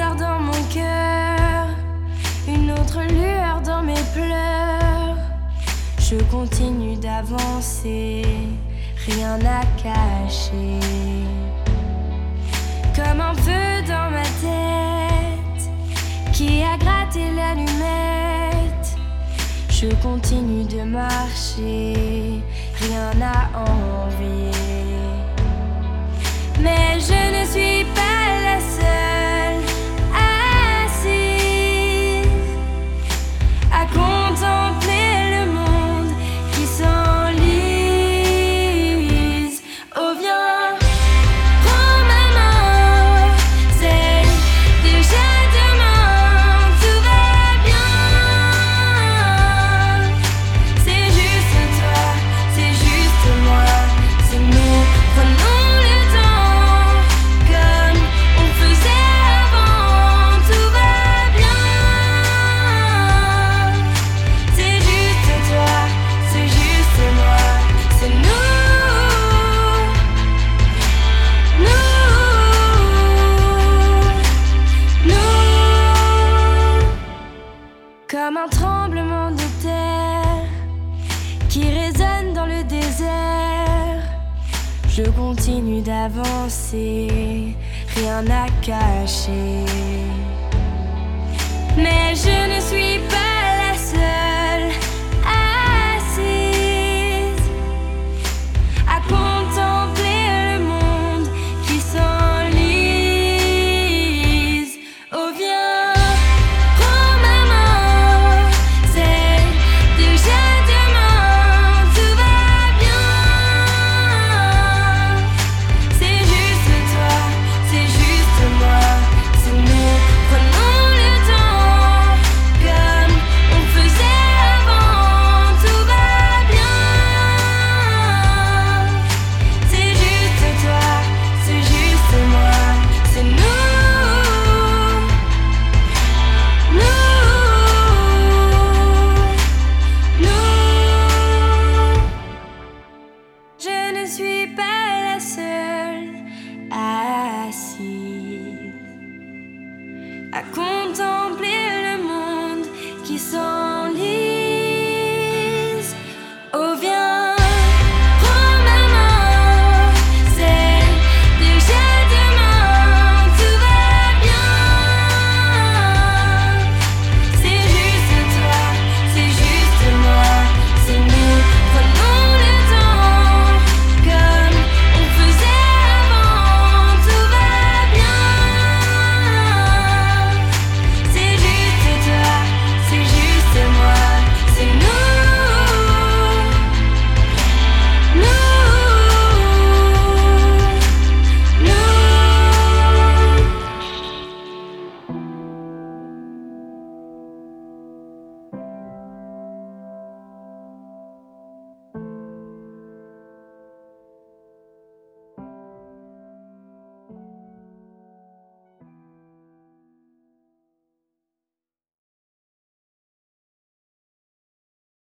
lueur dans mon cœur, une autre lueur dans mes pleurs. Je continue d'avancer, rien à cacher. Comme un feu dans ma tête qui a gratté l'allumette. Je continue de marcher, rien à envier. Mais je ne suis pas la seule assise à contempler le monde qui s'enlise. Oh viens, prends ma main, c'est déjà demain, tout va bien. C'est juste toi, c'est juste moi, c'est nous, prenons le temps comme on faisait avant, tout va bien. C'est juste toi, c'est juste moi, c'est nous, comme un tremblement de terre qui résonne dans le désert. Je continue d'avancer, rien à cacher. Mais je ne suis pas la seule assise à contempler le monde qui s'enlise. Oh viens, prends ma main, c'est déjà demain, tout va bien. C'est juste toi, c'est juste moi, c'est nous, prenons le temps comme on faisait avant, tout va bien. C'est juste toi, c'est juste moi, c'est nous, je ne suis pas la seule assise à contempler le monde qui s'en